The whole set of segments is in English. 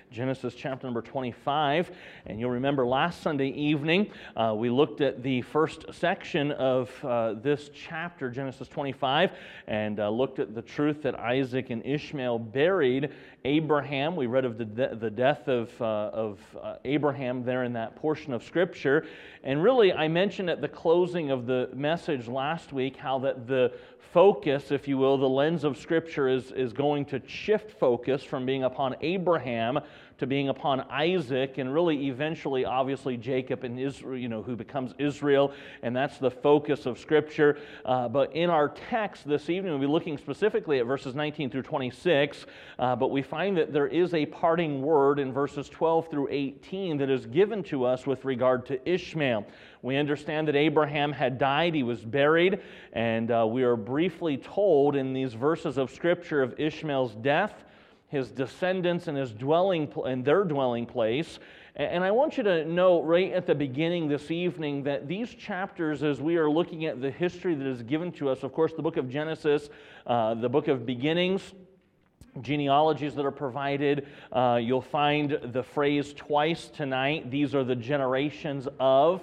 Genesis chapter number 25. And you'll remember last Sunday evening, we looked at the first section of this chapter, Genesis 25, and looked at the truth that Isaac and Ishmael buried Abraham. We read of the death of Abraham there in that portion of Scripture. And really, I mentioned at the closing of the message last week how that the focus, if you will, the lens of Scripture is going to shift focus from being upon Abraham to being upon Isaac, and really eventually, obviously, Jacob and Israel, who becomes Israel, and that's the focus of Scripture. But in our text this evening, we'll be looking specifically at verses 19 through 26, but we find that there is a parting word in verses 12 through 18 that is given to us with regard to Ishmael. We understand that Abraham had died, he was buried, and we are briefly told in these verses of Scripture of Ishmael's death, his descendants and their dwelling place. And I want you to know right at the beginning this evening that these chapters, as we are looking at the history that is given to us, of course, the book of Genesis, the book of beginnings, genealogies that are provided. You'll find the phrase twice tonight. These are the generations of.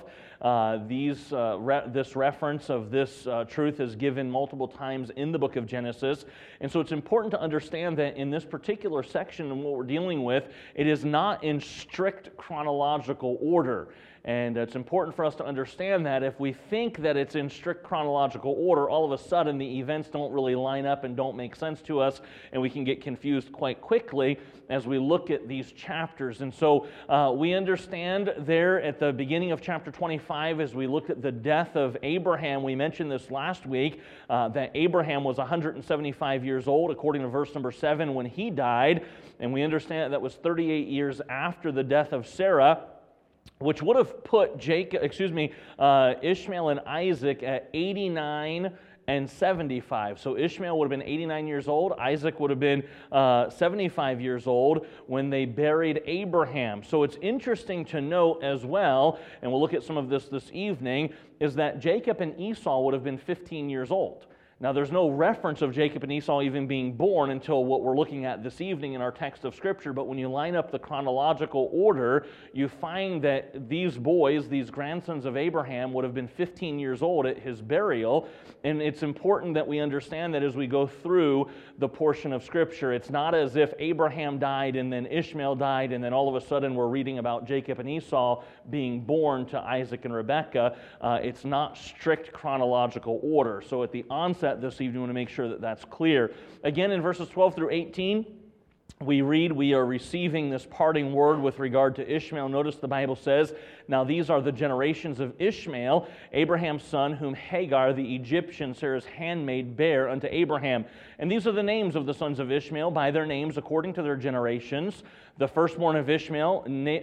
This reference of this truth is given multiple times in the book of Genesis. And so it's important to understand that in this particular section and what we're dealing with, it is not in strict chronological order. And it's important for us to understand that if we think that it's in strict chronological order, all of a sudden the events don't really line up and don't make sense to us, and we can get confused quite quickly as we look at these chapters. And so we understand there at the beginning of chapter 25, as we looked at the death of Abraham, we mentioned this last week, that Abraham was 175 years old, according to verse number 7, when he died. And we understand that was 38 years after the death of Sarah, which would have put Ishmael and Isaac at 89 and 75. So Ishmael would have been 89 years old. Isaac would have been 75 years old when they buried Abraham. So it's interesting to note as well, and we'll look at some of this evening, is that Jacob and Esau would have been 15 years old. Now, there's no reference of Jacob and Esau even being born until what we're looking at this evening in our text of Scripture, but when you line up the chronological order, you find that these boys, these grandsons of Abraham, would have been 15 years old at his burial, and it's important that we understand that as we go through the portion of Scripture. It's not as if Abraham died and then Ishmael died, and then all of a sudden we're reading about Jacob and Esau being born to Isaac and Rebekah. It's not strict chronological order. So at the onset this evening, we want to make sure that that's clear. Again, in verses 12 through 18, we read, we are receiving this parting word with regard to Ishmael. Notice the Bible says, now these are the generations of Ishmael, Abraham's son, whom Hagar the Egyptian, Sarah's handmaid, bare unto Abraham. And these are the names of the sons of Ishmael by their names according to their generations. The firstborn of Ishmael,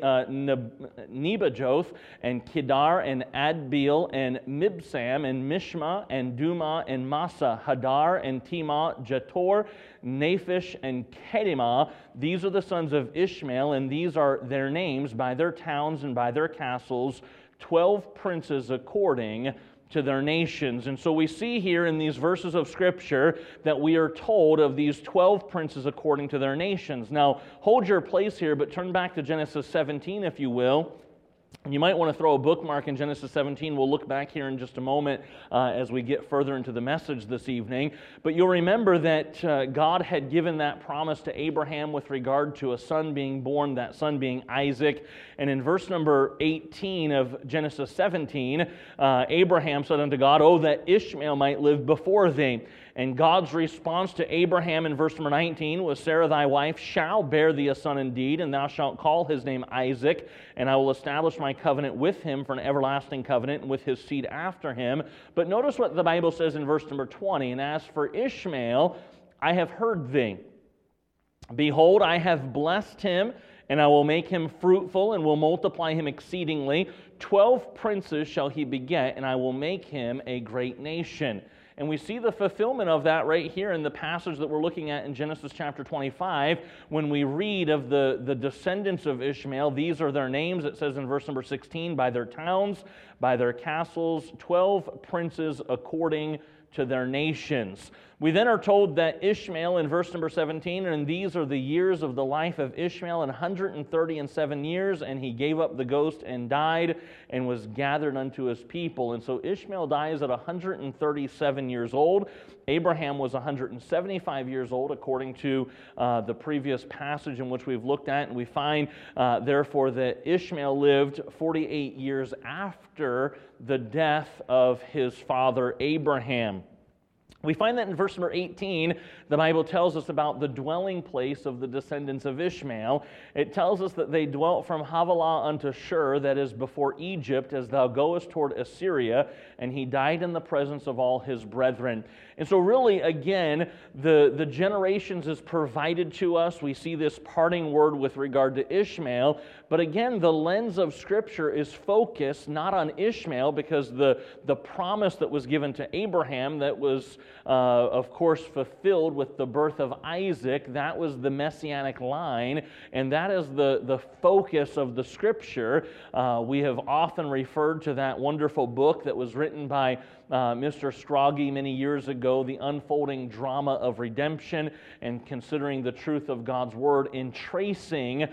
Nebajoth, and Kedar, and Adbeel, and Mibsam, and Mishma, and Duma, and Massa, Hadar, and Tema, Jator, Naphish, and Kedemah. These are the sons of Ishmael, and these are their names by their towns and by their castles, 12 princes according to their nations. And so we see here in these verses of Scripture that we are told of these 12 princes according to their nations. Now, hold your place here, but turn back to Genesis 17, if you will. You might want to throw a bookmark in Genesis 17. We'll look back here in just a moment as we get further into the message this evening. But you'll remember that God had given that promise to Abraham with regard to a son being born, that son being Isaac. And in verse number 18 of Genesis 17, Abraham said unto God, "Oh, that Ishmael might live before thee." And God's response to Abraham in verse number 19 was, "Sarah thy wife shall bear thee a son indeed, and thou shalt call his name Isaac, and I will establish my covenant with him for an everlasting covenant, and with his seed after him." But notice what the Bible says in verse number 20, "And as for Ishmael, I have heard thee. Behold, I have blessed him, and I will make him fruitful, and will multiply him exceedingly. 12 princes shall he beget, and I will make him a great nation." And we see the fulfillment of that right here in the passage that we're looking at in Genesis chapter 25. When we read of the descendants of Ishmael, these are their names. It says in verse number 16, by their towns, by their castles, 12 princes according to their nations. We then are told that Ishmael in verse number 17, and these are the years of the life of Ishmael, 137 years, and he gave up the ghost and died and was gathered unto his people. And so Ishmael dies at 137 years old. Abraham was 175 years old, according to the previous passage in which we've looked at, and we find, therefore, that Ishmael lived 48 years after the death of his father Abraham. We find that in verse number 18, the Bible tells us about the dwelling place of the descendants of Ishmael. It tells us that they dwelt from Havilah unto Shur, that is before Egypt, as thou goest toward Assyria, and he died in the presence of all his brethren. And so really, again, the generations is provided to us. We see this parting word with regard to Ishmael, but again, the lens of Scripture is focused not on Ishmael, because the promise that was given to Abraham that was, of course, fulfilled with the birth of Isaac, that was the messianic line, and that is the focus of the Scripture. We have often referred to that wonderful book that was written by Mr. Scroggie many years ago, The Unfolding Drama of Redemption, and considering the truth of God's Word in tracing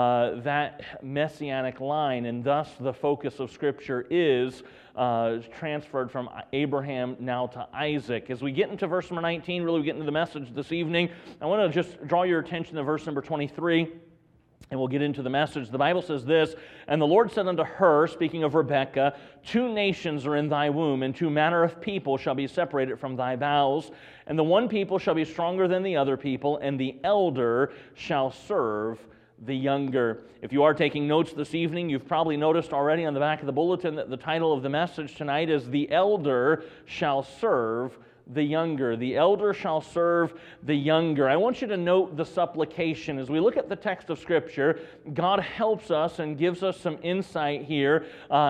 that messianic line, and thus the focus of Scripture is transferred from Abraham now to Isaac. As we get into verse number 19, really we get into the message this evening, I want to just draw your attention to verse number 23. And we'll get into the message. The Bible says this, and the Lord said unto her, speaking of Rebekah, 2 nations are in thy womb, and 2 manner of people shall be separated from thy bowels. And the one people shall be stronger than the other people, and the elder shall serve the younger. If you are taking notes this evening, you've probably noticed already on the back of the bulletin that the title of the message tonight is The Elder Shall Serve the Younger. The elder shall serve the younger. I want you to note the supplication. As we look at the text of Scripture, God helps us and gives us some insight here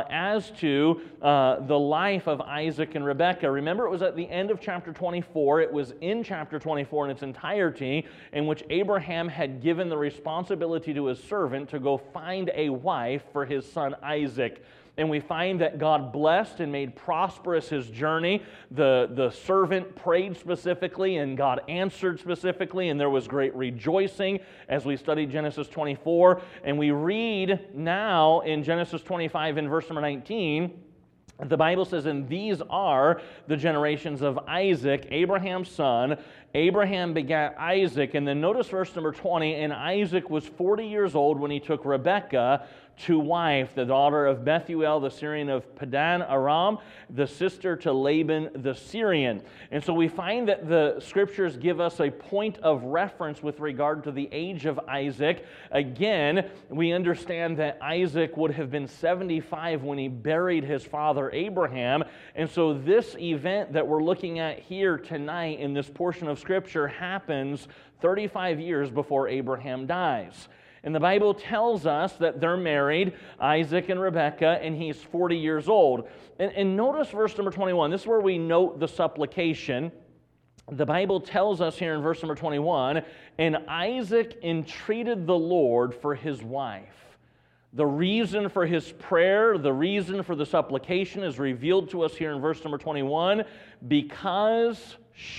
as to the life of Isaac and Rebekah. Remember, it was at the end of chapter 24. It was in chapter 24 in its entirety, in which Abraham had given the responsibility to his servant to go find a wife for his son Isaac. And we find that God blessed and made prosperous his journey. The servant prayed specifically, and God answered specifically, and there was great rejoicing as we studied Genesis 24. And we read now in Genesis 25 in verse number 19, the Bible says, and these are the generations of Isaac, Abraham's son. Abraham begat Isaac. And then notice verse number 20, and Isaac was 40 years old when he took Rebekah to wife, the daughter of Bethuel, the Syrian of Padan Aram, the sister to Laban the Syrian. And so we find that the Scriptures give us a point of reference with regard to the age of Isaac. Again, we understand that Isaac would have been 75 when he buried his father Abraham. And so this event that we're looking at here tonight in this portion of Scripture happens 35 years before Abraham dies. And the Bible tells us that they're married, Isaac and Rebekah, and he's 40 years old. And notice verse number 21. This is where we note the supplication. The Bible tells us here in verse number 21, and Isaac entreated the Lord for his wife. The reason for his prayer, the reason for the supplication is revealed to us here in verse number 21, because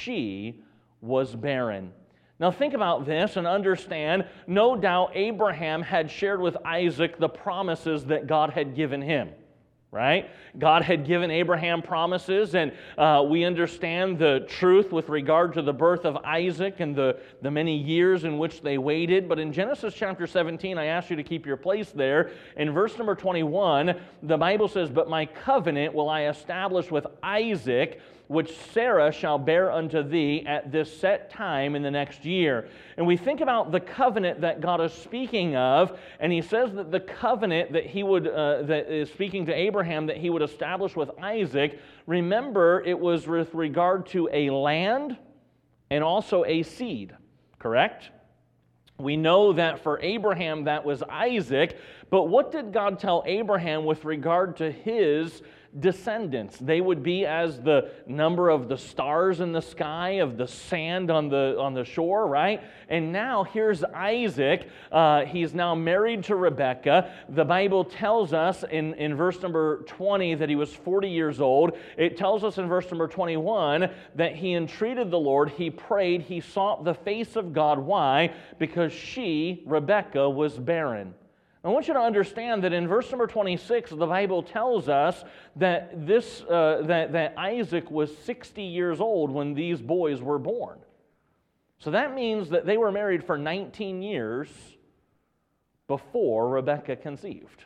she was barren. Now think about this and understand, no doubt Abraham had shared with Isaac the promises that God had given him, right? God had given Abraham promises, and we understand the truth with regard to the birth of Isaac and the many years in which they waited. But in Genesis chapter 17, I ask you to keep your place there. In verse number 21, the Bible says, but my covenant will I establish with Isaac, which Sarah shall bear unto thee at this set time in the next year. And we think about the covenant that God is speaking of, and he says that the covenant that he would, that is speaking to Abraham, that he would establish with Isaac, remember it was with regard to a land and also a seed, correct? We know that for Abraham that was Isaac, but what did God tell Abraham with regard to his descendants. They would be as the number of the stars in the sky, of the sand on the shore, right? And now here's Isaac. He's now married to Rebekah. The Bible tells us in verse number 20 that he was 40 years old. It tells us in verse number 21 that he entreated the Lord, he prayed, he sought the face of God. Why? Because she, Rebekah, was barren. I want you to understand that in verse number 26, the Bible tells us that that Isaac was 60 years old when these boys were born. So that means that they were married for 19 years before Rebekah conceived.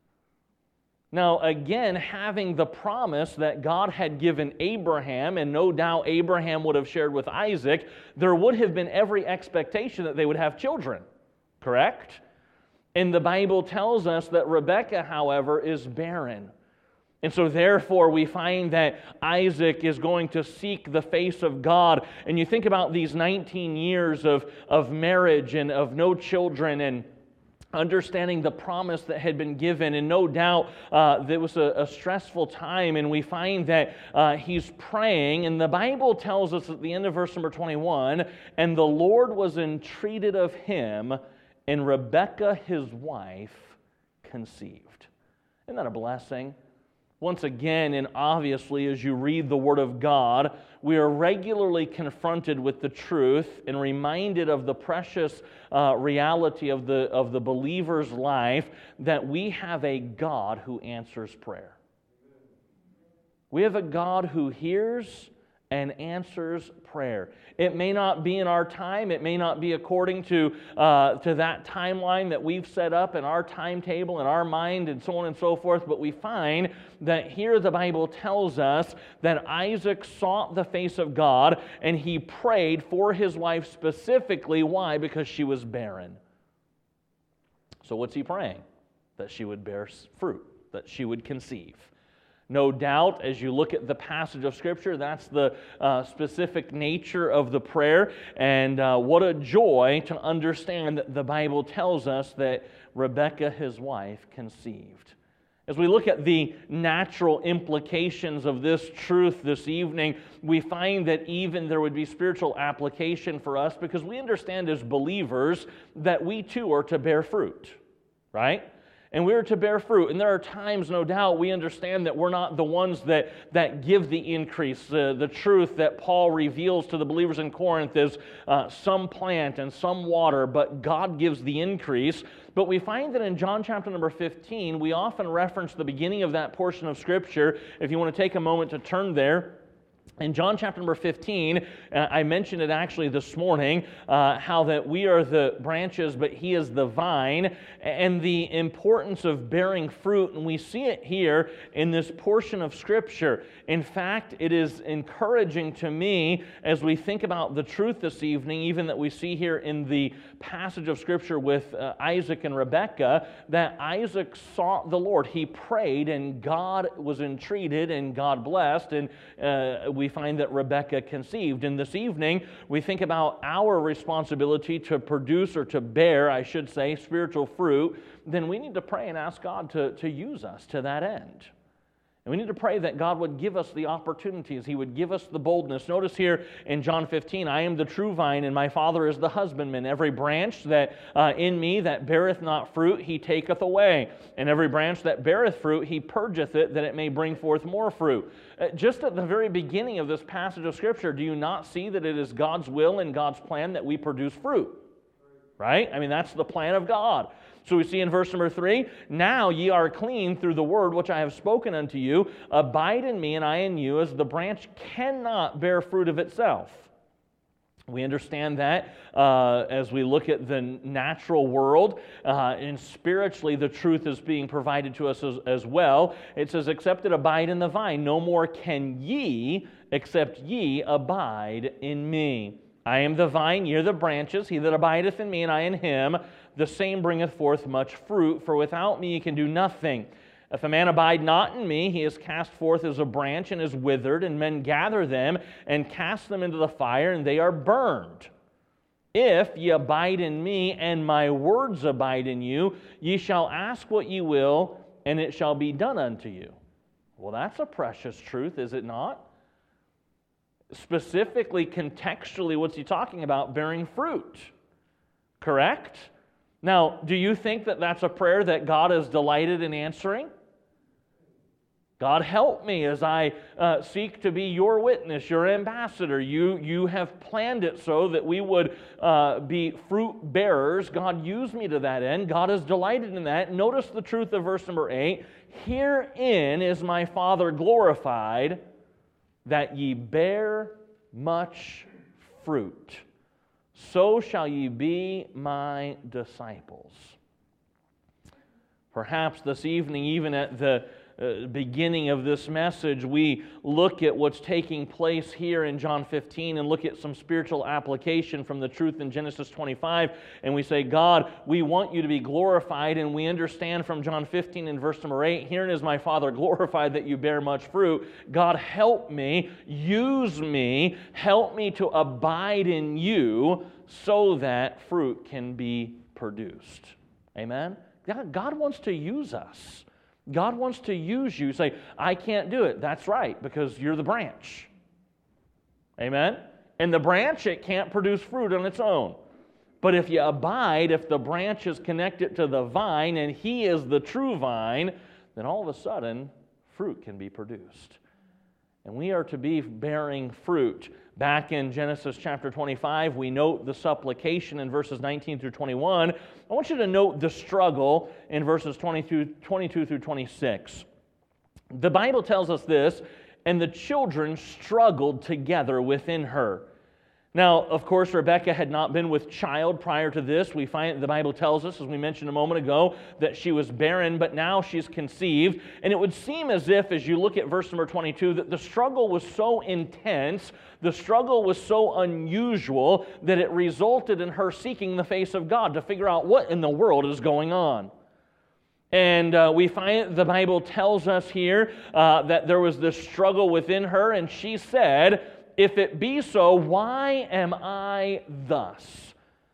Now, again, having the promise that God had given Abraham, and no doubt Abraham would have shared with Isaac, there would have been every expectation that they would have children, correct? And the Bible tells us that Rebekah, however, is barren. And so therefore we find that Isaac is going to seek the face of God. And you think about these 19 years of marriage and of no children and understanding the promise that had been given, and no doubt there was a stressful time, and we find that he's praying, and the Bible tells us at the end of verse number 21, and the Lord was entreated of him, and Rebekah his wife conceived. Isn't that a blessing? Once again, and obviously as you read the Word of God, we are regularly confronted with the truth and reminded of the precious reality of the believer's life that we have a God who answers prayer. We have a God who hears and answers prayer. It may not be in our time. It may not be according to that timeline that we've set up in our timetable, in our mind, and so on and so forth. But we find that here the Bible tells us that Isaac sought the face of God, and he prayed for his wife specifically. Why? Because she was barren. So what's he praying? That she would bear fruit, that she would conceive. No doubt, as you look at the passage of Scripture, that's the specific nature of the prayer. And what a joy to understand that the Bible tells us that Rebekah, his wife, conceived. As we look at the natural implications of this truth this evening, we find that even there would be spiritual application for us, because we understand as believers that we too are to bear fruit, right? And we're to bear fruit. And there are times, no doubt, we understand that we're not the ones that give the increase. The truth that Paul reveals to the believers in Corinth is some plant and some water, but God gives the increase. But we find that in John chapter number 15, we often reference the beginning of that portion of Scripture. If you want to take a moment to turn there. In John chapter number 15, I mentioned it actually this morning, how that we are the branches, but He is the vine, and the importance of bearing fruit. And we see it here in this portion of Scripture. In fact, it is encouraging to me as we think about the truth this evening, even that we see here in the passage of Scripture with Isaac and Rebekah, that Isaac sought the Lord. He prayed, and God was entreated, and God blessed, and we find that Rebekah conceived. And this evening, we think about our responsibility to produce, or to bear, I should say, spiritual fruit. Then we need to pray and ask God to use us to that end. And we need to pray that God would give us the opportunities. He would give us the boldness. Notice here in John 15, I am the true vine, and my Father is the husbandman. Every branch that in me that beareth not fruit, He taketh away. And every branch that beareth fruit, He purgeth it, that it may bring forth more fruit. Just at the very beginning of this passage of Scripture, do you not see that it is God's will and God's plan that we produce fruit? Right? I mean, that's the plan of God. So we see in verse number 3, now ye are clean through the word which I have spoken unto you. Abide in me, and I in you, as the branch cannot bear fruit of itself. We understand that as we look at the natural world, and spiritually the truth is being provided to us as well. It says, except it abide in the vine, no more can ye, except ye abide in me. I am the vine, ye are the branches. He that abideth in me, and I in him, the same bringeth forth much fruit, for without me ye can do nothing. If a man abide not in me, he is cast forth as a branch and is withered, and men gather them and cast them into the fire, and they are burned. If ye abide in me, and my words abide in you, ye shall ask what ye will, and it shall be done unto you. Well, that's a precious truth, is it not? Specifically, contextually, what's he talking about? Bearing fruit. Correct? Now, do you think that that's a prayer that God is delighted in answering? God, help me as I seek to be your witness, your ambassador. You have planned it so that we would be fruit bearers. God, use me to that end. God is delighted in that. Notice the truth of verse number 8. Herein is my Father glorified, that ye bear much fruit. So shall ye be my disciples. Perhaps this evening, even at the beginning of this message, we look at what's taking place here in John 15 and look at some spiritual application from the truth in Genesis 25, and we say, God, we want you to be glorified, and we understand from John 15 and verse number 8, herein is my Father glorified, that you bear much fruit. God, help me, use me, help me to abide in you so that fruit can be produced. Amen? God wants to use us. God wants to use you. Say, I can't do it. That's right, because you're the branch. Amen? And the branch, it can't produce fruit on its own. But if you abide, if the branch is connected to the vine and He is the true vine, then all of a sudden, fruit can be produced. And we are to be bearing fruit. Back in Genesis chapter 25, we note the supplication in verses 19 through 21. I want you to note the struggle in verses 22 through 26. The Bible tells us this, and the children struggled together within her. Now, of course, Rebekah had not been with child prior to this. We find the Bible tells us, as we mentioned a moment ago, that she was barren, but now she's conceived. And it would seem as if, as you look at verse number 22, that the struggle was so intense, the struggle was so unusual, that it resulted in her seeking the face of God to figure out what in the world is going on. And we find the Bible tells us here that there was this struggle within her, and she said, if it be so, why am I thus?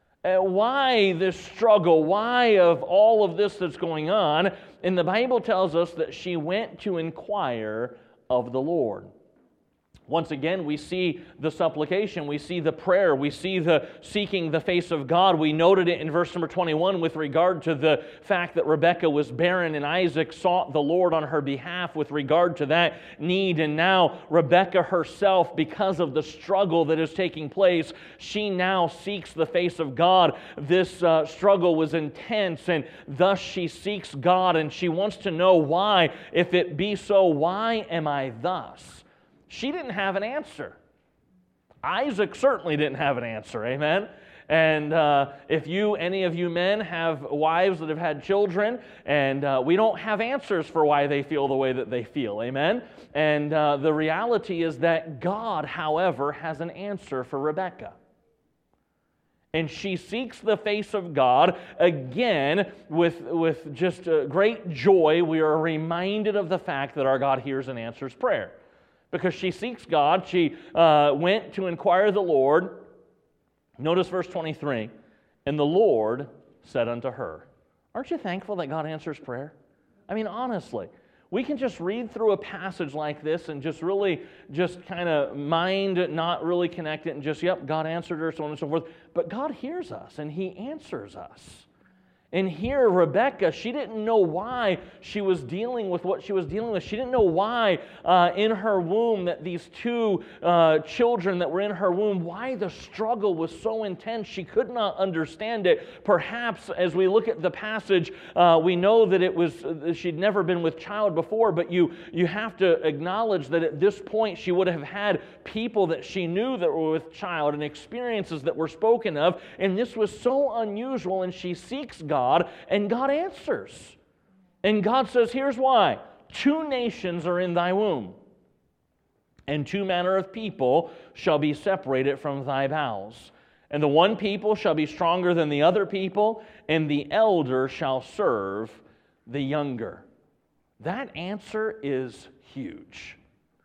Why this struggle? Why of all of this that's going on? And the Bible tells us that she went to inquire of the Lord. Once again, we see the supplication, we see the prayer, we see the seeking the face of God. We noted it in verse number 21 with regard to the fact that Rebekah was barren and Isaac sought the Lord on her behalf with regard to that need. And now Rebekah herself, because of the struggle that is taking place, she now seeks the face of God. This struggle was intense, and thus she seeks God, and she wants to know why. If it be so, why am I thus? She didn't have an answer. Isaac certainly didn't have an answer, amen? And if any of you men have wives that have had children, and we don't have answers for why they feel the way that they feel, amen? And the reality is that God, however, has an answer for Rebekah. And she seeks the face of God. Again, with just great joy, we are reminded of the fact that our God hears and answers prayer. Because she seeks God, she went to inquire of the Lord. Notice verse 23. And the Lord said unto her. Aren't you thankful that God answers prayer? I mean, honestly, we can just read through a passage like this and just really just kind of mind not really connect it and just, yep, God answered her, so on and so forth. But God hears us and He answers us. And here, Rebekah, she didn't know why she was dealing with what she was dealing with. She didn't know why in her womb that these two children that were in her womb, why the struggle was so intense. She could not understand it. Perhaps as we look at the passage, we know that she'd never been with child before, but you have to acknowledge that at this point she would have had people that she knew that were with child and experiences that were spoken of, and this was so unusual, and she seeks God, and God answers. And God says, here's why. 2 nations are in thy womb, and 2 manner of people shall be separated from thy bowels. And the one people shall be stronger than the other people, and the elder shall serve the younger. That answer is huge.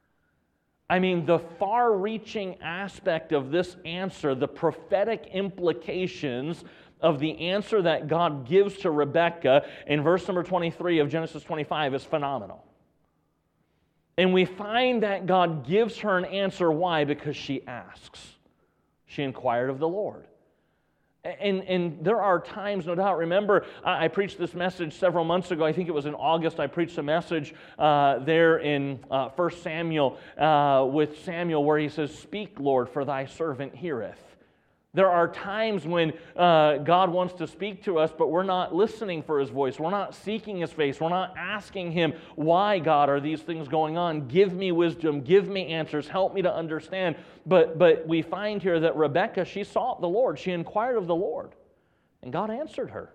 I mean, the far-reaching aspect of this answer, the prophetic implications of the answer that God gives to Rebekah in verse number 23 of Genesis 25 is phenomenal. And we find that God gives her an answer. Why? Because she asks. She inquired of the Lord. And there are times, no doubt, remember, I preached this message several months ago. I think it was in August. I preached a message there in 1 Samuel with Samuel where he says, "Speak, Lord, for thy servant heareth." There are times when God wants to speak to us, but we're not listening for His voice. We're not seeking His face. We're not asking Him, "Why, God, are these things going on? Give me wisdom. Give me answers. Help me to understand." But we find here that Rebekah, she sought the Lord. She inquired of the Lord, and God answered her.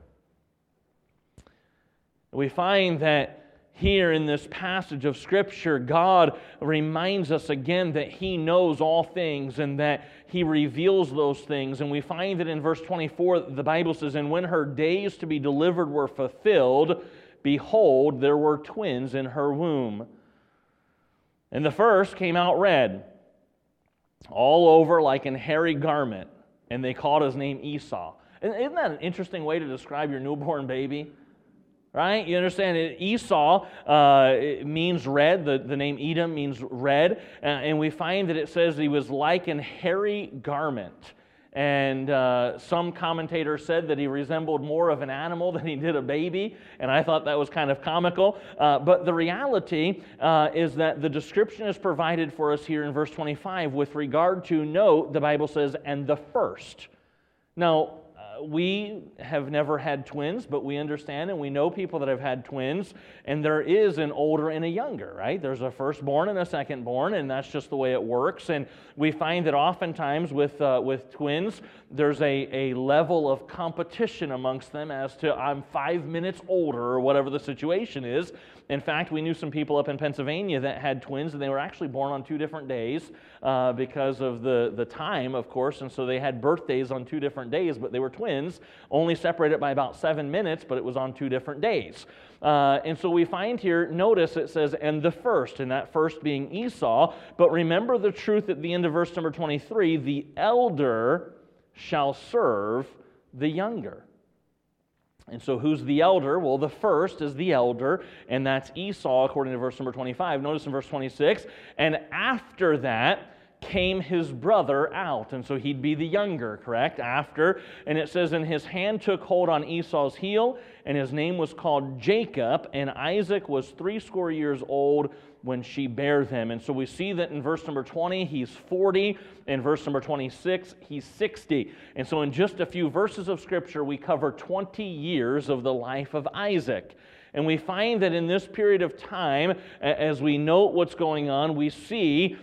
We find that here in this passage of Scripture, God reminds us again that He knows all things and that He reveals those things. And we find that in verse 24, the Bible says, "And when her days to be delivered were fulfilled, behold, there were twins in her womb. And the first came out red, all over like an hairy garment, and they called his name Esau." And isn't that an interesting way to describe your newborn baby? Right? You understand, Esau it means red. The name Edom means red. And we find that it says he was like an hairy garment. And some commentators said that he resembled more of an animal than he did a baby. And I thought that was kind of comical. But the reality is that the description is provided for us here in verse 25 with regard to, note, the Bible says, "and the first." Now, we have never had twins, but we understand and we know people that have had twins, and there is an older and a younger, right? There's a firstborn and a secondborn, and that's just the way it works. And we find that oftentimes with twins, there's a level of competition amongst them as to, I'm 5 minutes older, or whatever the situation is. In fact, we knew some people up in Pennsylvania that had twins, and they were actually born on 2 different days because of the time, of course, and so they had birthdays on 2 different days, but they were twins, only separated by about 7 minutes, but it was on 2 different days. And so we find here, notice it says, "and the first," and that first being Esau, but remember the truth at the end of verse number 23, "the elder shall serve the younger." And so who's the elder? Well, the first is the elder, and that's Esau, according to verse number 25. Notice in verse 26, "and after that came his brother out." And so he'd be the younger, correct? After. And it says, "and his hand took hold on Esau's heel, and his name was called Jacob, and Isaac was 80 years old when she bare them." And so we see that in verse number 20, he's 40. In verse number 26, he's 60. And so in just a few verses of Scripture, we cover 20 years of the life of Isaac. And we find that in this period of time, as we note what's going on, we see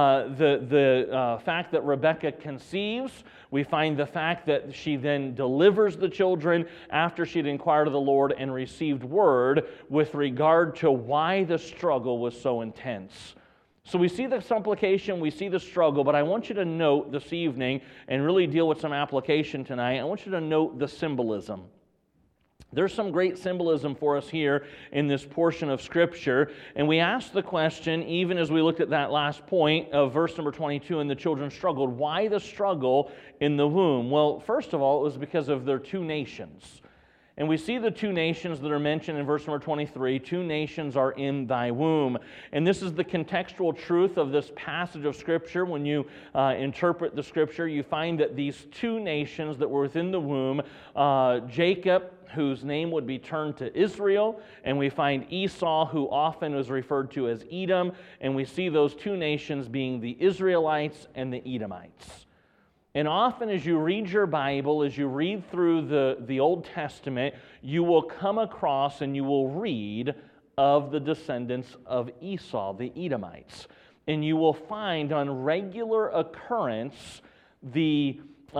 the fact that Rebekah conceives. We find the fact that she then delivers the children after she'd inquired of the Lord and received word with regard to why the struggle was so intense. So we see the supplication, we see the struggle, but I want you to note this evening and really deal with some application tonight. I want you to note the symbolism. There's some great symbolism for us here in this portion of Scripture, and we ask the question, even as we looked at that last point of verse number 22, and the children struggled. Why the struggle in the womb? Well, first of all, it was because of their 2 nations. And we see the 2 nations that are mentioned in verse number 23. 2 nations are in thy womb. And this is the contextual truth of this passage of Scripture. When you interpret the Scripture, you find that these 2 nations that were within the womb, Jacob, whose name would be turned to Israel, and we find Esau, who often is referred to as Edom, and we see those 2 nations being the Israelites and the Edomites. And often as you read your Bible, as you read through the Old Testament, you will come across and you will read of the descendants of Esau, the Edomites. And you will find on regular occurrence the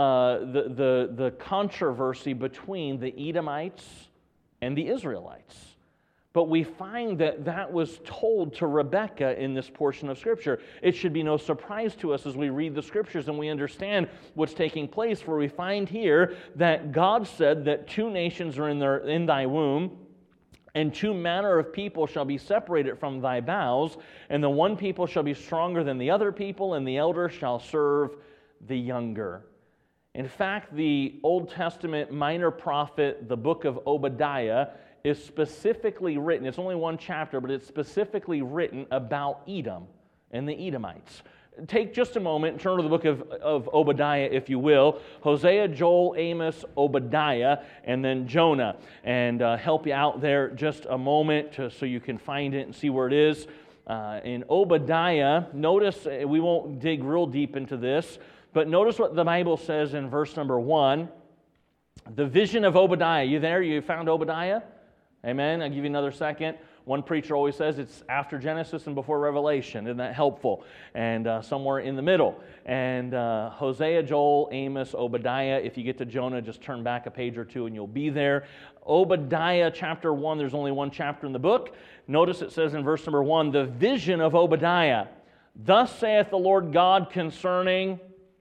controversy between the Edomites and the Israelites. But we find that that was told to Rebekah in this portion of Scripture. It should be no surprise to us as we read the Scriptures and we understand what's taking place, for we find here that God said that 2 nations are in thy womb, and 2 manner of people shall be separated from thy bowels, and the one people shall be stronger than the other people, and the elder shall serve the younger. In fact, the Old Testament minor prophet, the book of Obadiah, is specifically written, it's only one chapter, but it's specifically written about Edom and the Edomites. Take just a moment and turn to the book of Obadiah, if you will. Hosea, Joel, Amos, Obadiah, and then Jonah. And help you out there just a moment so you can find it and see where it is. In Obadiah, notice, we won't dig real deep into this, but notice what the Bible says in verse number 1. The vision of Obadiah. You there? You found Obadiah? Amen? I'll give you another second. One preacher always says it's after Genesis and before Revelation. Isn't that helpful? And somewhere in the middle. And Hosea, Joel, Amos, Obadiah. If you get to Jonah, just turn back a page or two and you'll be there. Obadiah chapter 1, there's only one chapter in the book. Notice it says in verse number 1, the vision of Obadiah. Thus saith the Lord God concerning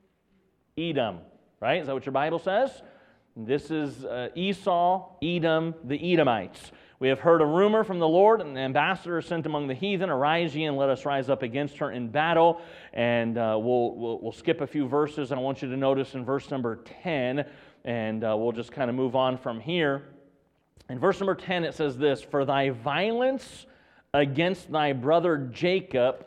Edom. Right? Is that what your Bible says? This is Esau, Edom, the Edomites. We have heard a rumor from the Lord, and an ambassador is sent among the heathen. Arise ye, and let us rise up against her in battle. And we'll skip a few verses, and I want you to notice in verse number 10, and we'll just kind of move on from here. In verse number 10, it says this, for thy violence against thy brother Jacob,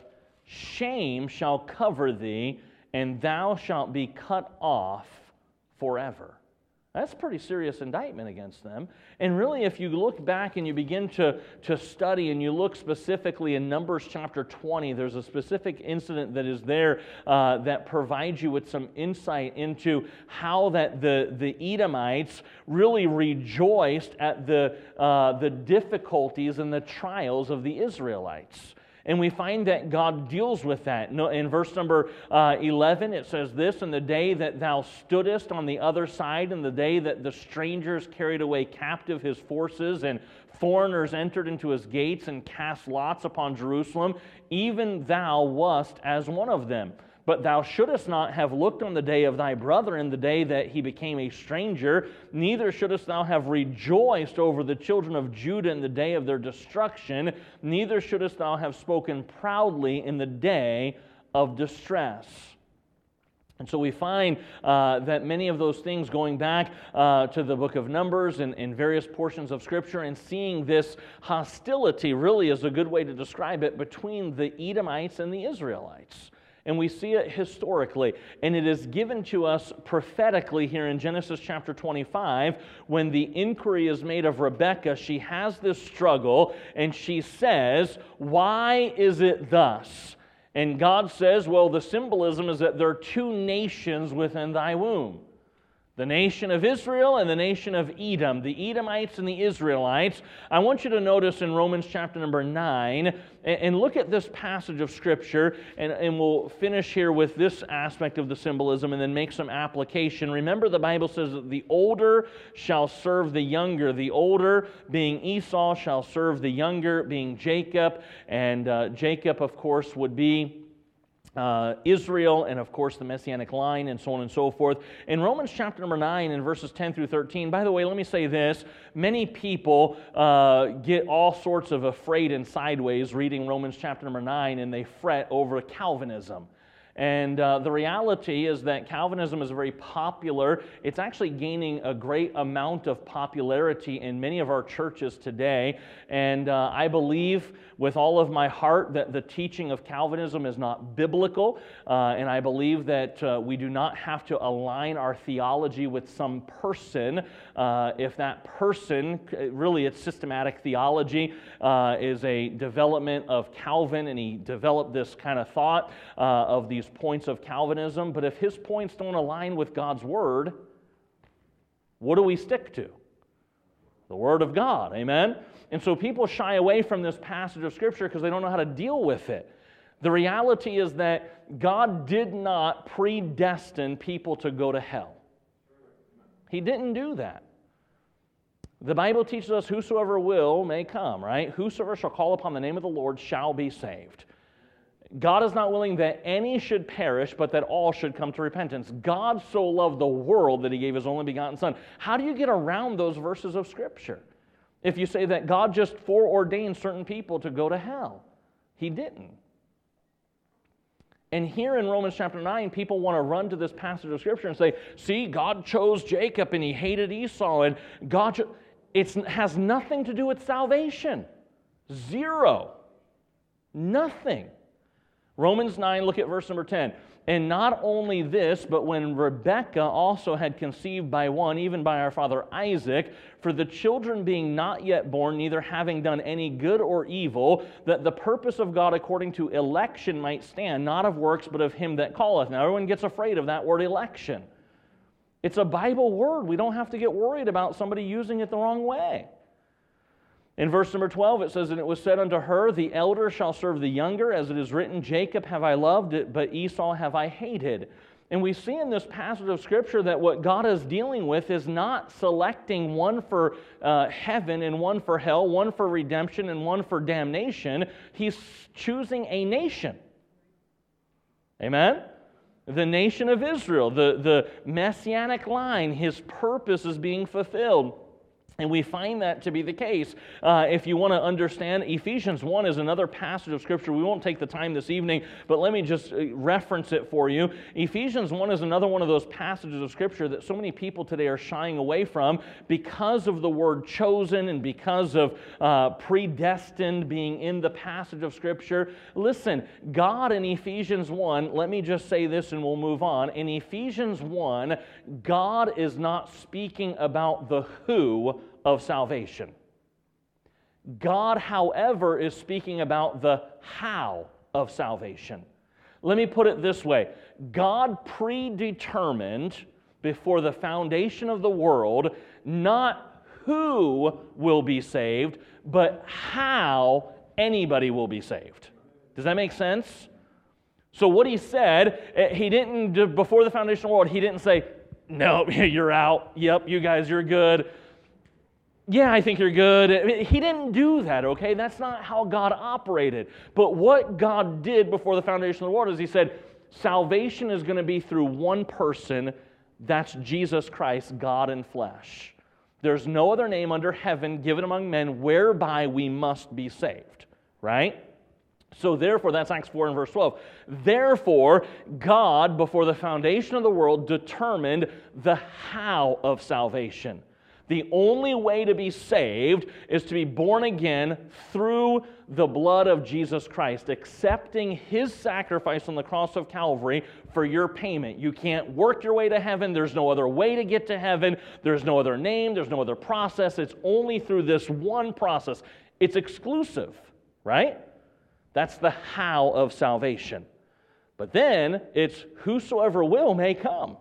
shame shall cover thee, and thou shalt be cut off forever. That's a pretty serious indictment against them. And really, if you look back and you begin to study and you look specifically in Numbers chapter 20, there's a specific incident that is there that provides you with some insight into how that the Edomites really rejoiced at the difficulties and the trials of the Israelites. And we find that God deals with that. In verse number 11, it says this, in the day that thou stoodest on the other side, in the day that the strangers carried away captive his forces, and foreigners entered into his gates and cast lots upon Jerusalem, even thou wast as one of them. But thou shouldest not have looked on the day of thy brother in the day that he became a stranger, neither shouldest thou have rejoiced over the children of Judah in the day of their destruction, neither shouldest thou have spoken proudly in the day of distress. And so we find that many of those things, going back to the book of Numbers and in various portions of Scripture, and seeing this hostility, really is a good way to describe it, between the Edomites and the Israelites. And we see it historically, and it is given to us prophetically here in Genesis chapter 25, when the inquiry is made of Rebekah. She has this struggle, and she says, why is it thus? And God says, well, the symbolism is that there are two nations within thy womb. The nation of Israel and the nation of Edom, the Edomites and the Israelites. I want you to notice in Romans chapter number 9, and look at this passage of Scripture, and we'll finish here with this aspect of the symbolism and then make some application. Remember, the Bible says that the older shall serve the younger. The older, being Esau, shall serve the younger, being Jacob. And Jacob, of course, would be Israel, and of course the Messianic line, and so on and so forth. In Romans chapter number 9, in verses 10 through 13, by the way, let me say this. Many people get all sorts of afraid and sideways reading Romans chapter number 9, and they fret over Calvinism. And the reality is that Calvinism is very popular. It's actually gaining a great amount of popularity in many of our churches today. And I believe with all of my heart that the teaching of Calvinism is not biblical. And I believe that we do not have to align our theology with some person. If that person, really it's systematic theology, is a development of Calvin, and he developed this kind of thought of these points of Calvinism. But if his points don't align with God's Word, what do we stick to? The Word of God, amen? And so people shy away from this passage of Scripture because they don't know how to deal with it. The reality is that God did not predestine people to go to hell. He didn't do that. The Bible teaches us whosoever will may come, right? Whosoever shall call upon the name of the Lord shall be saved. God is not willing that any should perish, but that all should come to repentance. God so loved the world that He gave His only begotten Son. How do you get around those verses of Scripture? If you say that God just foreordained certain people to go to hell, He didn't. And here in Romans chapter 9, people want to run to this passage of Scripture and say, see, God chose Jacob and he hated Esau. And it has nothing to do with salvation. Zero. Nothing. Romans 9, look at verse number 10. And not only this, but when Rebekah also had conceived by one, even by our father Isaac, for the children being not yet born, neither having done any good or evil, that the purpose of God according to election might stand, not of works, but of him that calleth. Now everyone gets afraid of that word election. It's a Bible word. We don't have to get worried about somebody using it the wrong way. In verse number 12, it says, and it was said unto her, the elder shall serve the younger, as it is written, Jacob have I loved, but Esau have I hated. And we see in this passage of Scripture that what God is dealing with is not selecting one for heaven and one for hell, one for redemption and one for damnation. He's choosing a nation. Amen? The nation of Israel, the messianic line, his purpose is being fulfilled. And we find that to be the case. If you want to understand, Ephesians 1 is another passage of Scripture. We won't take the time this evening, but let me just reference it for you. Ephesians 1 is another one of those passages of Scripture that so many people today are shying away from because of the word chosen and because of predestined being in the passage of Scripture. Listen, God in Ephesians 1, let me just say this and we'll move on. In Ephesians 1, God is not speaking about the who of salvation. God, however, is speaking about the how of salvation. Let me put it this way. God predetermined before the foundation of the world not who will be saved, but how anybody will be saved. Does that make sense? So what he said, he didn't, before the foundation of the world, he didn't say, no, you're out. Yep, you guys, you're good. Yeah, I think you're good. He didn't do that, okay? That's not how God operated. But what God did before the foundation of the world is he said, salvation is going to be through one person, that's Jesus Christ, God in flesh. There's no other name under heaven given among men whereby we must be saved, right? So therefore, that's Acts 4 and verse 12. Therefore, God, before the foundation of the world, determined the how of salvation. The only way to be saved is to be born again through the blood of Jesus Christ, accepting His sacrifice on the cross of Calvary for your payment. You can't work your way to heaven. There's no other way to get to heaven. There's no other name. There's no other process. It's only through this one process. It's exclusive, right? That's the how of salvation. But then it's whosoever will may come.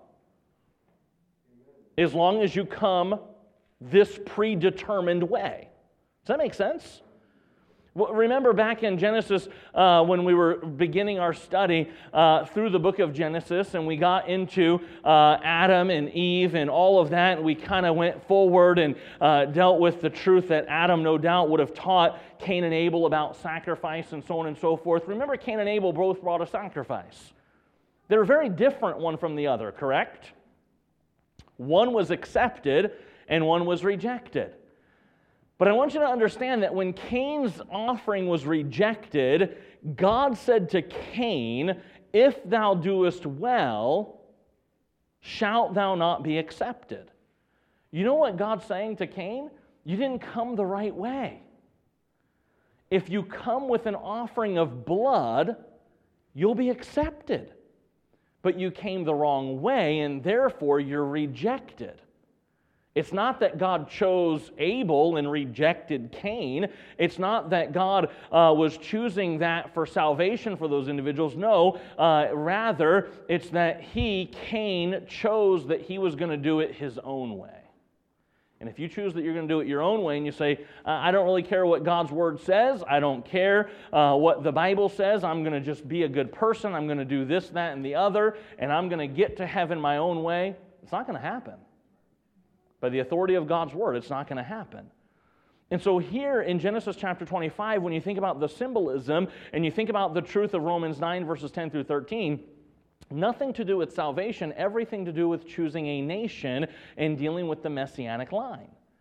As long as you come this predetermined way. Does that make sense? Well, remember back in Genesis when we were beginning our study through the book of Genesis and we got into Adam and Eve and all of that, and we kind of went forward and dealt with the truth that Adam no doubt would have taught Cain and Abel about sacrifice and so on and so forth. Remember, Cain and Abel both brought a sacrifice. They're very different one from the other, correct? One was accepted and one was rejected. But I want you to understand that when Cain's offering was rejected, God said to Cain, if thou doest well, shalt thou not be accepted. You know what God's saying to Cain? You didn't come the right way. If you come with an offering of blood, you'll be accepted. But you came the wrong way, and therefore you're rejected. It's not that God chose Abel and rejected Cain. It's not that God was choosing that for salvation for those individuals. No, rather, it's that Cain, chose that he was going to do it his own way. And if you choose that you're going to do it your own way and you say, I don't really care what God's Word says, I don't care what the Bible says, I'm going to just be a good person, I'm going to do this, that, and the other, and I'm going to get to heaven my own way, it's not going to happen. By the authority of God's Word, it's not going to happen. And so here in Genesis chapter 25, when you think about the symbolism and you think about the truth of Romans 9 verses 10 through 13, nothing to do with salvation, everything to do with choosing a nation and dealing with the messianic line.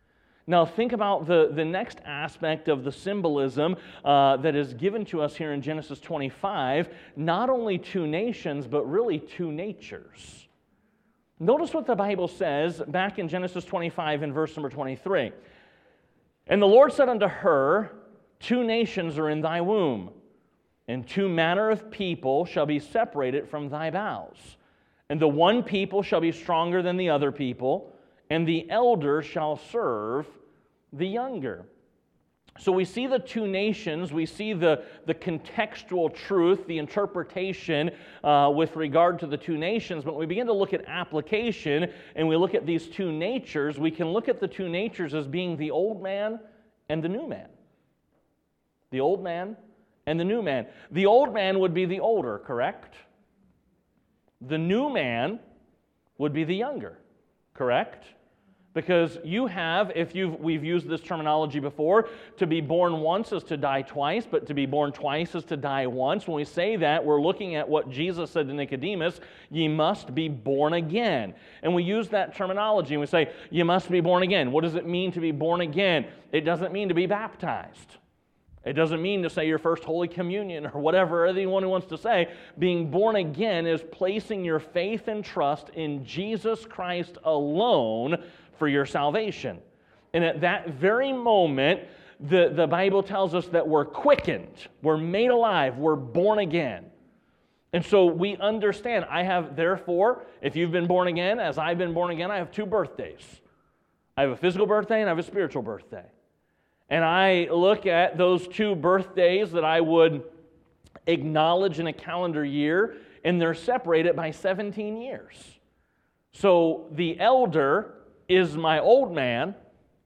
Now think about the next aspect of the symbolism that is given to us here in Genesis 25, not only two nations, but really two natures. Notice what the Bible says back in Genesis 25 in verse number 23. And the Lord said unto her, two nations are in thy womb, and two manner of people shall be separated from thy bowels. And the one people shall be stronger than the other people, and the elder shall serve the younger. So we see the two nations, we see the contextual truth, the interpretation with regard to the two nations, but when we begin to look at application and we look at these two natures, we can look at the two natures as being the old man and the new man. The old man and the new man. The old man would be the older, correct? The new man would be the younger, correct? Because you have, we've used this terminology before, to be born once is to die twice, but to be born twice is to die once. When we say that, we're looking at what Jesus said to Nicodemus, ye must be born again. And we use that terminology and we say, you must be born again. What does it mean to be born again? It doesn't mean to be baptized. It doesn't mean to say your first Holy Communion or whatever anyone wants to say. Being born again is placing your faith and trust in Jesus Christ alone for your salvation. And at that very moment, the Bible tells us that we're quickened, we're made alive, we're born again. And so we understand, therefore, if you've been born again, as I've been born again, I have two birthdays. I have a physical birthday and I have a spiritual birthday. And I look at those two birthdays that I would acknowledge in a calendar year, and they're separated by 17 years. So the elder is my old man,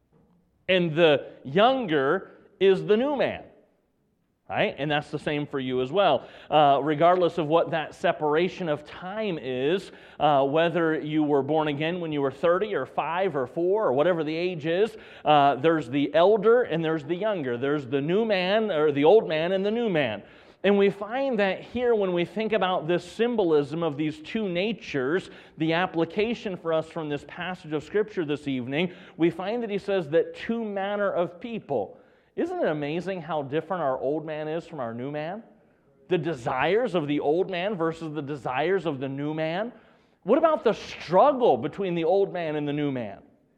and the younger is the new man. Right? And that's the same for you as well. Regardless of what that separation of time is, whether you were born again when you were 30 or 5 or 4 or whatever the age is, there's the elder and there's the younger. There's the new man or the old man and the new man. And we find that here when we think about this symbolism of these two natures, the application for us from this passage of Scripture this evening, we find that he says that two manner of people. Isn't it amazing how different our old man is from our new man? The desires of the old man versus the desires of the new man. What about the struggle between the old man and the new man?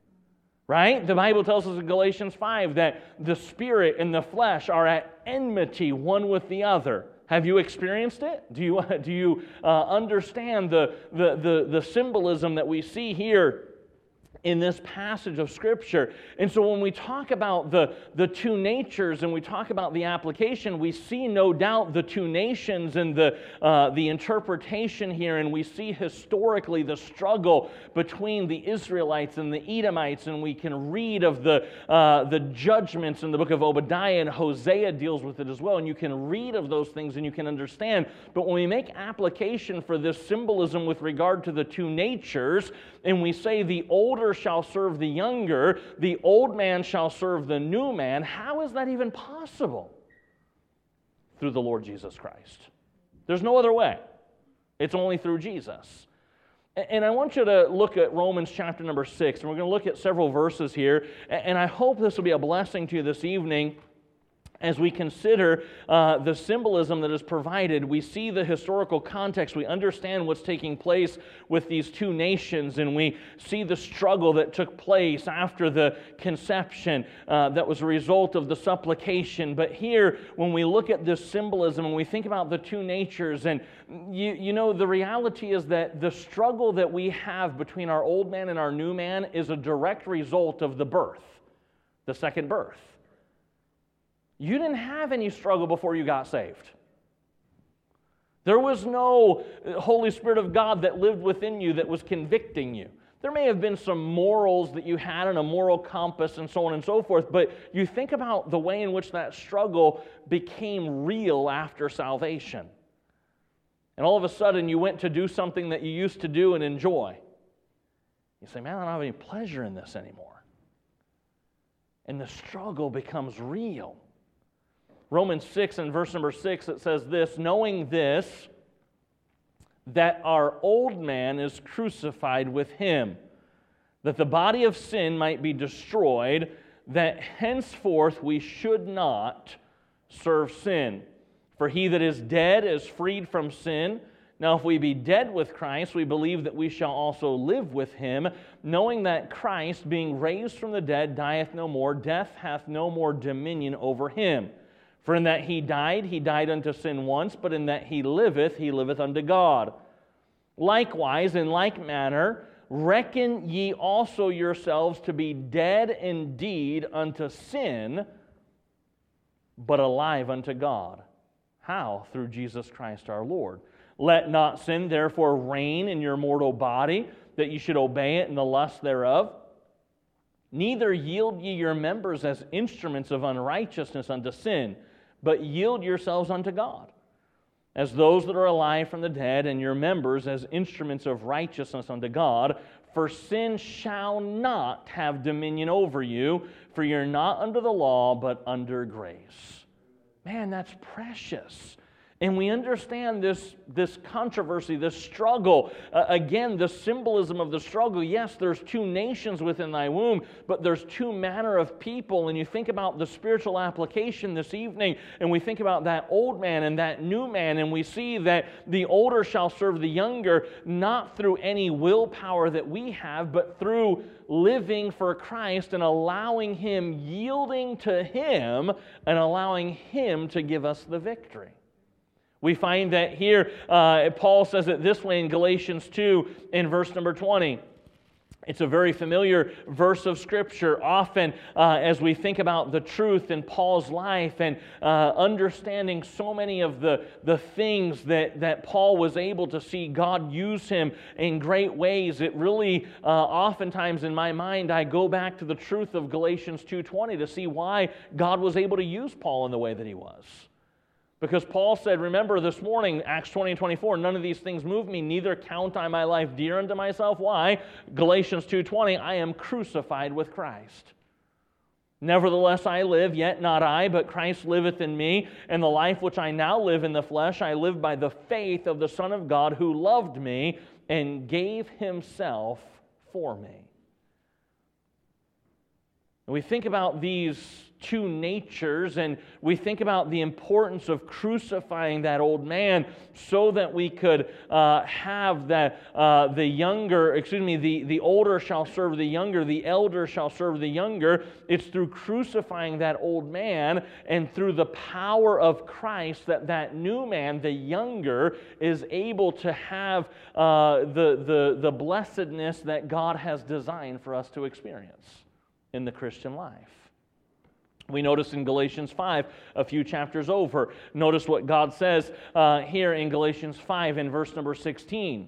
Right? The Bible tells us in Galatians 5 that the spirit and the flesh are at enmity one with the other. Have you experienced it? Do you understand the symbolism that we see here in this passage of Scripture? And so when we talk about the two natures and we talk about the application, we see no doubt the two nations and the interpretation here, and we see historically the struggle between the Israelites and the Edomites, and we can read of the judgments in the book of Obadiah, and Hosea deals with it as well, and you can read of those things and you can understand. But when we make application for this symbolism with regard to the two natures, and we say the older shall serve the younger, the old man shall serve the new man, how is that even possible? Through the Lord Jesus Christ. There's no other way. It's only through Jesus. And I want you to look at Romans chapter number 6, and we're going to look at several verses here, and I hope this will be a blessing to you this evening. As we consider the symbolism that is provided, we see the historical context, we understand what's taking place with these two nations, and we see the struggle that took place after the conception that was a result of the supplication. But here, when we look at this symbolism and we think about the two natures, and you know, the reality is that the struggle that we have between our old man and our new man is a direct result of the birth, the second birth. You didn't have any struggle before you got saved. There was no Holy Spirit of God that lived within you that was convicting you. There may have been some morals that you had and a moral compass and so on and so forth, but you think about the way in which that struggle became real after salvation. And all of a sudden you went to do something that you used to do and enjoy. You say, man, I don't have any pleasure in this anymore. And the struggle becomes real. Romans 6 and verse number 6, it says this, knowing this, that our old man is crucified with him, that the body of sin might be destroyed, that henceforth we should not serve sin. For he that is dead is freed from sin. Now if we be dead with Christ, we believe that we shall also live with him, knowing that Christ, being raised from the dead, dieth no more, death hath no more dominion over him. For in that he died unto sin once, but in that he liveth unto God. Likewise, in like manner, reckon ye also yourselves to be dead indeed unto sin, but alive unto God. How? Through Jesus Christ our Lord. Let not sin therefore reign in your mortal body, that ye should obey it in the lust thereof. Neither yield ye your members as instruments of unrighteousness unto sin, but yield yourselves unto God, as those that are alive from the dead, and your members as instruments of righteousness unto God. For sin shall not have dominion over you, for you're not under the law, but under grace. Man, that's precious. And we understand this controversy, this struggle. Again, the symbolism of the struggle. Yes, there's two nations within thy womb, but there's two manner of people. And you think about the spiritual application this evening, and we think about that old man and that new man, and we see that the older shall serve the younger, not through any willpower that we have, but through living for Christ and allowing Him, yielding to Him, and allowing Him to give us the victory. We find that here, Paul says it this way in Galatians 2 in verse number 20. It's a very familiar verse of Scripture. Often as we think about the truth in Paul's life and understanding so many of the things that Paul was able to see God use him in great ways, it really oftentimes in my mind I go back to the truth of Galatians 2:20 to see why God was able to use Paul in the way that he was. Because Paul said, remember this morning, Acts 20:24, none of these things move me, neither count I my life dear unto myself. Why? Galatians 2:20, I am crucified with Christ. Nevertheless I live, yet not I, but Christ liveth in me. And the life which I now live in the flesh, I live by the faith of the Son of God, who loved me and gave Himself for me. And we think about these two natures, and we think about the importance of crucifying that old man so that we could have that the older shall serve the younger, the elder shall serve the younger. It's through crucifying that old man and through the power of Christ that new man, the younger, is able to have the blessedness that God has designed for us to experience in the Christian life. We notice in Galatians 5, a few chapters over, notice what God says here in Galatians 5 in verse number 16.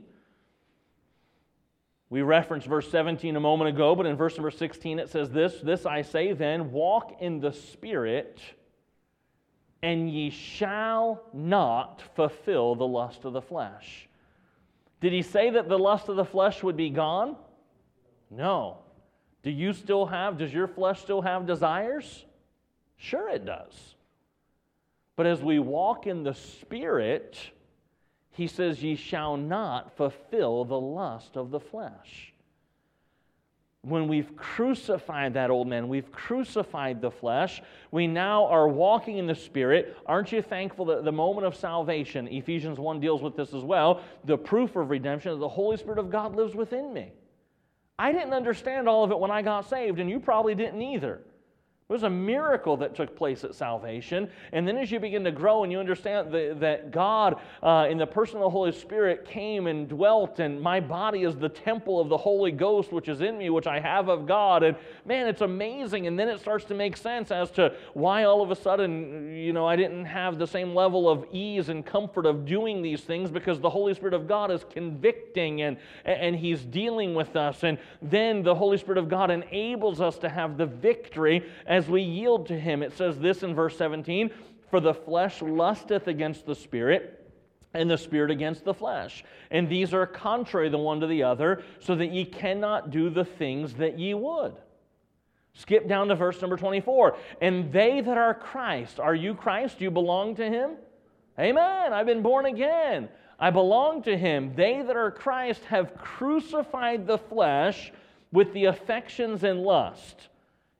We referenced verse 17 a moment ago, but in verse number 16 it says this I say then, walk in the Spirit, and ye shall not fulfill the lust of the flesh. Did he say that the lust of the flesh would be gone? No. Does your flesh still have desires? Sure it does. But as we walk in the Spirit, he says, ye shall not fulfill the lust of the flesh. When we've crucified that old man, we've crucified the flesh, we now are walking in the Spirit. Aren't you thankful that the moment of salvation, Ephesians 1 deals with this as well, the proof of redemption is the Holy Spirit of God lives within me. I didn't understand all of it when I got saved, and you probably didn't either. It was a miracle that took place at salvation. And then as you begin to grow and you understand that God, in the person of the Holy Spirit, came and dwelt, and my body is the temple of the Holy Ghost, which is in me, which I have of God. And man, it's amazing. And then it starts to make sense as to why all of a sudden, I didn't have the same level of ease and comfort of doing these things, because the Holy Spirit of God is convicting and He's dealing with us. And then the Holy Spirit of God enables us to have the victory as we yield to Him. It says this in verse 17, for the flesh lusteth against the Spirit, and the Spirit against the flesh. And these are contrary the one to the other, so that ye cannot do the things that ye would. Skip down to verse number 24. And they that are Christ, are you Christ? Do you belong to Him? Amen. I've been born again. I belong to Him. They that are Christ have crucified the flesh with the affections and lust.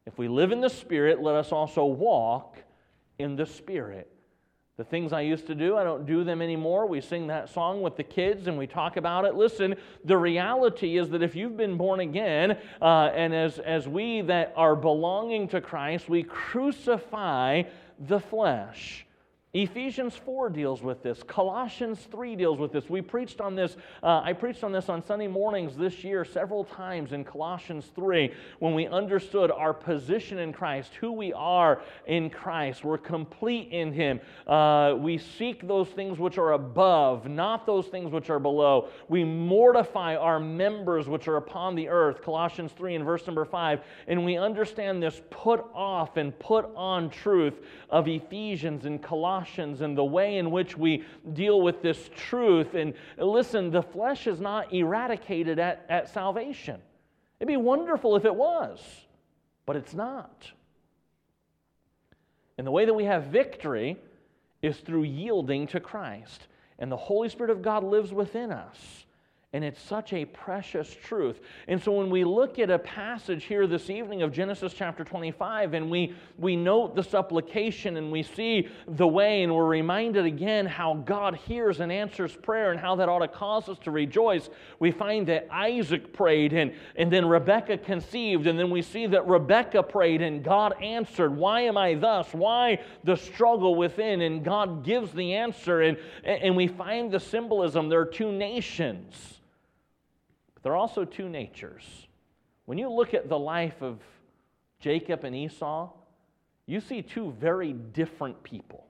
If we live in the Spirit, let us also walk in the Spirit. The things I used to do, I don't do them anymore. We sing that song with the kids and we talk about it. Listen, the reality is that if you've been born again, and as we that are belonging to Christ, we crucify the flesh. Ephesians 4 deals with this. Colossians 3 deals with this. We preached on this. I preached on this on Sunday mornings this year several times in Colossians 3 when we understood our position in Christ, who we are in Christ. We're complete in Him. We seek those things which are above, not those things which are below. We mortify our members which are upon the earth. Colossians 3 and verse number 5. And we understand this put off and put on truth of Ephesians and Colossians and the way in which we deal with this truth. And listen, the flesh is not eradicated at salvation. It'd be wonderful if it was, but it's not. And the way that we have victory is through yielding to Christ. And the Holy Spirit of God lives within us. And it's such a precious truth. And so when we look at a passage here this evening of Genesis chapter 25, and we note the supplication, and we see the way, and we're reminded again how God hears and answers prayer, and how that ought to cause us to rejoice, we find that Isaac prayed, and then Rebekah conceived, and then we see that Rebekah prayed, and God answered. Why am I thus? Why the struggle within? And God gives the answer, and we find the symbolism. There are two nations. There are also two natures. When you look at the life of Jacob and Esau, you see two very different people.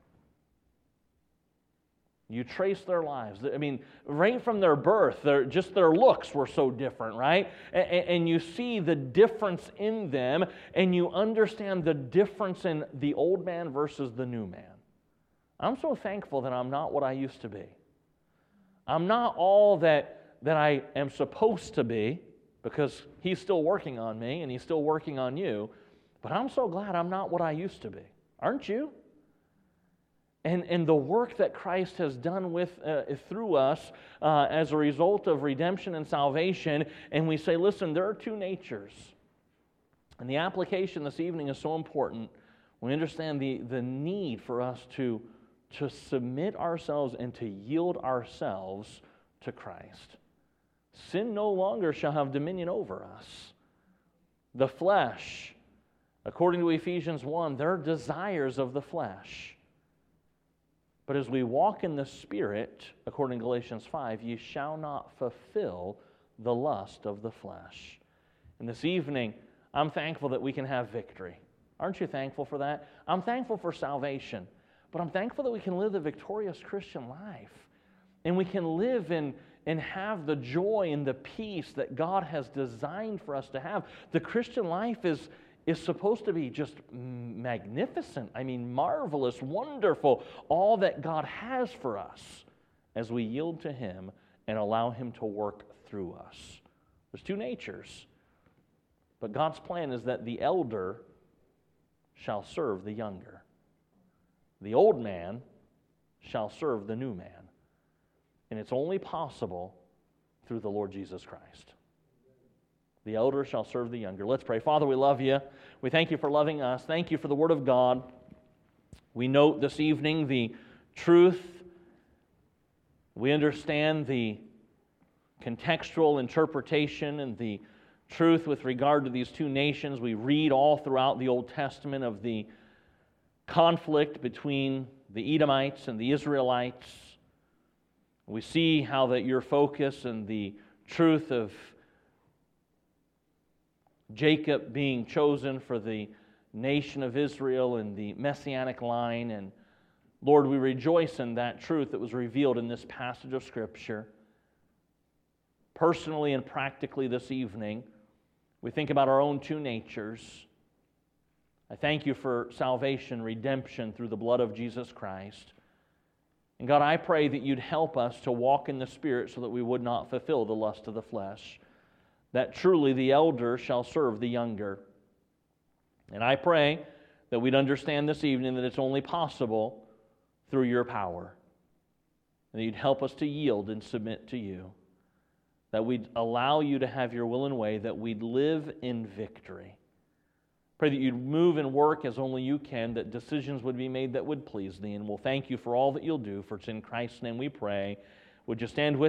You trace their lives. I mean, right from their birth, just their looks were so different, right? And you see the difference in them, and you understand the difference in the old man versus the new man. I'm so thankful that I'm not what I used to be. I'm not all that I am supposed to be, because He's still working on me and He's still working on you, but I'm so glad I'm not what I used to be. Aren't you? And the work that Christ has done through us as a result of redemption and salvation, and we say, listen, there are two natures. And the application this evening is so important. We understand the need for us to submit ourselves and to yield ourselves to Christ. Sin no longer shall have dominion over us. The flesh, according to Ephesians 1, there are desires of the flesh. But as we walk in the Spirit, according to Galatians 5, ye shall not fulfill the lust of the flesh. And this evening, I'm thankful that we can have victory. Aren't you thankful for that? I'm thankful for salvation, but I'm thankful that we can live the victorious Christian life. And we can live and have the joy and the peace that God has designed for us to have. The Christian life is supposed to be just magnificent. I mean, marvelous, wonderful, all that God has for us as we yield to Him and allow Him to work through us. There's two natures. But God's plan is that the elder shall serve the younger. The old man shall serve the new man. And it's only possible through the Lord Jesus Christ. The elder shall serve the younger. Let's pray. Father, we love You. We thank You for loving us. Thank You for the Word of God. We note this evening the truth. We understand the contextual interpretation and the truth with regard to these two nations. We read all throughout the Old Testament of the conflict between the Edomites and the Israelites. We see how that Your focus and the truth of Jacob being chosen for the nation of Israel and the Messianic line. And Lord, we rejoice in that truth that was revealed in this passage of Scripture. Personally and practically this evening, we think about our own two natures. I thank You for salvation, redemption through the blood of Jesus Christ. And God, I pray that You'd help us to walk in the Spirit so that we would not fulfill the lust of the flesh, that truly the elder shall serve the younger. And I pray that we'd understand this evening that it's only possible through Your power, and that You'd help us to yield and submit to You, that we'd allow You to have Your will and way, that we'd live in victory, Pray that you'd move and work as only you can, that decisions would be made that would please thee. And we'll thank you for all that you'll do, for it's in Christ's name we pray. Would you stand with